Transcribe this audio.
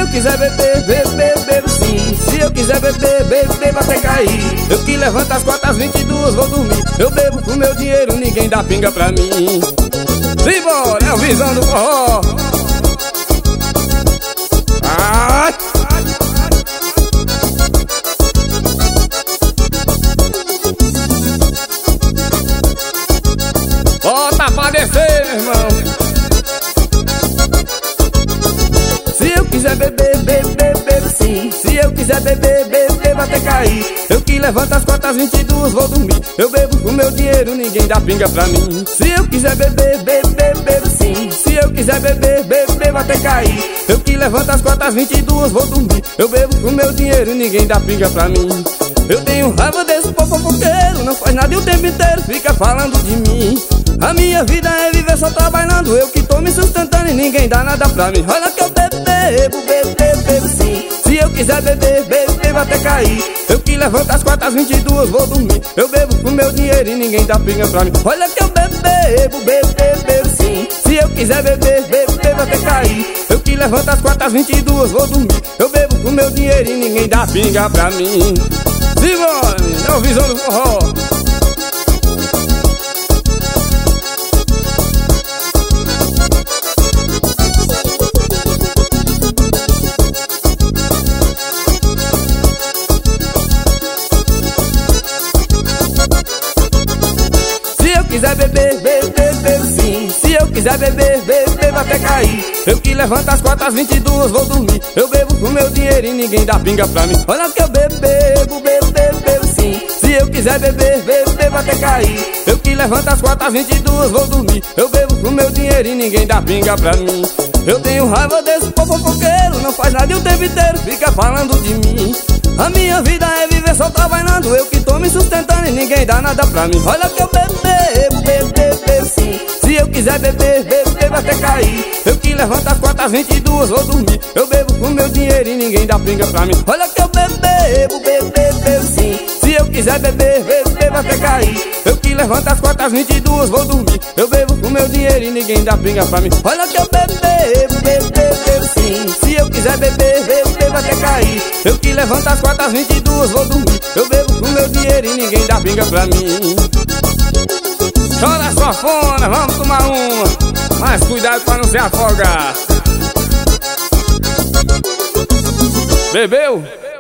quiser beber, bebo sim. Se eu quiser beber, bebo até cair. Eu que levanto às 4 às 22, vou dormir. Eu bebo com meu dinheiro, ninguém dá pinga pra mim. Simbora, é o Visão do Forró. Ai. Bota pra descer, meu irmão. Se eu quiser beber, bebo sim. Se eu quiser beber, bebo até cair. Eu que levanto às 4 às 22, vou dormir. Eu bebo com meu dinheiro, ninguém dá pinga pra mim. Se eu quiser beber, bebo sim. Se eu quiser beber, bebo até cair. Eu que levanto às 4 às 22, vou dormir. Eu bebo com meu dinheiro, ninguém dá pinga pra mim. Eu tenho raiva desse povo fofoqueiro, não faz nada e o tempo inteiro fica falando de mim. A minha vida é viver só trabalhando, eu que tô me sustentando e ninguém dá nada pra mim. Olha que eu bebo sim. Se eu quiser beber, bebo até cair. Eu que levanto às 4 às 22, vou dormir. Eu bebo com meu dinheiro e ninguém dá pinga pra mim. Olha que eu bebo sim. Se eu quiser beber, bebo até cair. Eu que levanto às 4 às 22, vou dormir. Eu bebo com meu dinheiro e ninguém dá pinga pra mim. Simone, é o Visão do Forró. Se eu quiser beber, bebo sim. Se eu quiser beber, bebo até cair. Eu que levanto às 4 às 22, vou dormir. Eu bebo com meu dinheiro e ninguém dá pinga pra mim. Olha que eu bebo sim. Se eu quiser beber, bebo até cair. Eu que levanto às 4 às 22, vou dormir. Eu bebo com meu dinheiro e ninguém dá pinga pra mim. Eu tenho raiva desse povo fofoqueiro, não faz nada e o tempo inteiro fica falando de mim. A minha vida é viver só trabalhando, eu que tô me sustentando e ninguém dá nada pra mim. Olha que eu bebo sim. Se eu quiser beber, bebo até cair. Eu que levanto às 4 às 22, vou dormir. Eu bebo com meu dinheiro e ninguém dá pinga pra mim. Olha que eu bebo sim. Se eu quiser beber, bebo até cair. Eu que levanto às 4 às 22, vou dormir. Eu bebo com meu dinheiro e ninguém dá pinga pra mim. Olha que eu bebo sim. Se eu quiser beber, bebo até cair. Eu que levanto às 4 às 22, vou dormir. Eu bebo com meu dinheiro e ninguém dá pinga pra mim. Chora sua fona, vamos tomar uma. Mas cuidado pra não se afogar. Bebeu?